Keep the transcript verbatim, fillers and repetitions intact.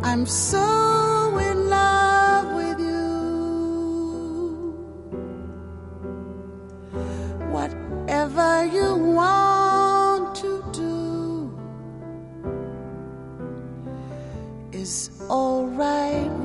I'm so in love with you. Whatever you want to do is all right